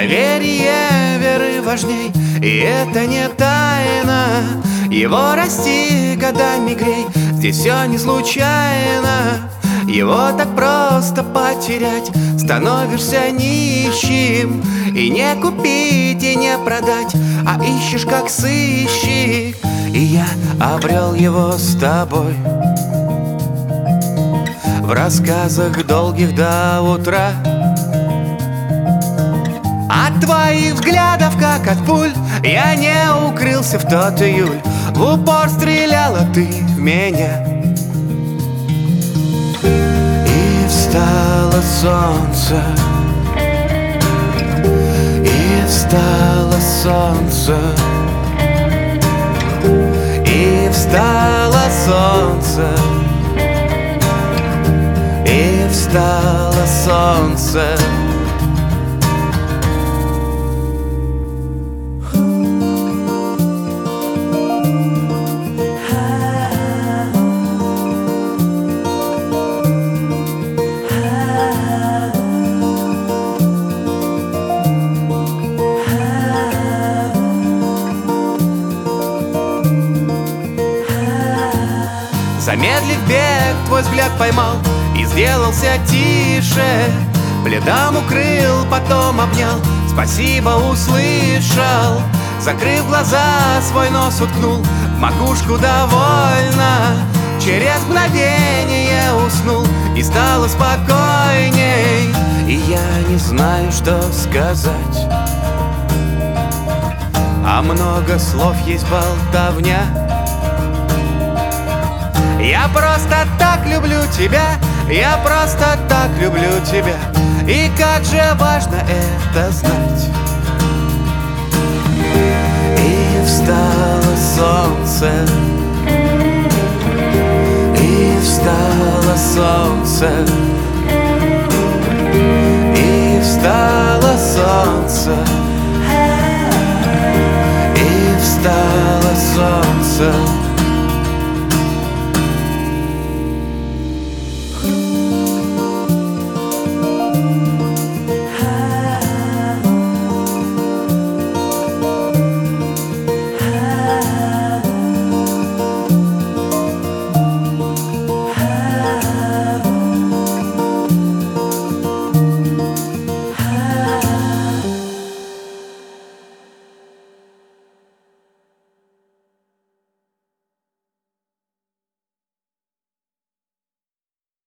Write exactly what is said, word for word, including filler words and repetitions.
Доверие веры важней, и это не тайна. Его расти, годами грей, здесь все не случайно. Его так просто потерять, становишься нищим. И не купить, и не продать, а ищешь как сыщик. И я обрел его с тобой в рассказах долгих до утра. От твоих взглядов, как от пуль, я не укрылся в тот июль. В упор стреляла ты в меня. И встало солнце, и встало солнце, и встало солнце, и встало солнце. Замедлив бег, твой взгляд поймал и сделался тише. Пледом укрыл, потом обнял, спасибо услышал. Закрыв глаза, свой нос уткнул в макушку довольно. Через мгновение уснул и стало спокойней. И я не знаю, что сказать, а много слов есть болтовня. Я просто так люблю тебя, я просто так люблю тебя. И как же важно это знать. И встало солнце, и встало солнце, и встало солнце, и встало солнце.